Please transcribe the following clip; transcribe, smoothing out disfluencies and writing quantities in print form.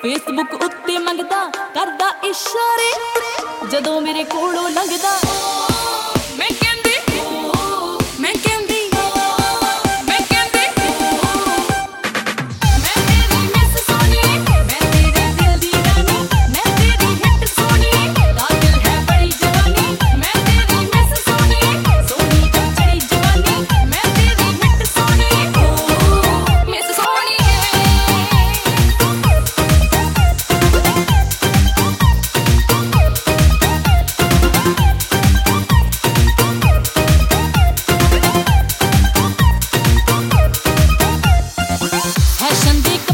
Facebook उत्ते मंगदा करदा इशारे जदों मेरे कोलों लंघदा मैं कहंदी मैं कहंदी मैं कहंदी मैं तेरी मिस सोनी मैं तेरे दिल दी रानी मैं तेरी हिट सोनी कातिल है बड़ी जवानी मैं तेरी मिस सोनी सोनी जब चढ़ी जवानी मैं तेरी hit Soni miss Soni fashion दी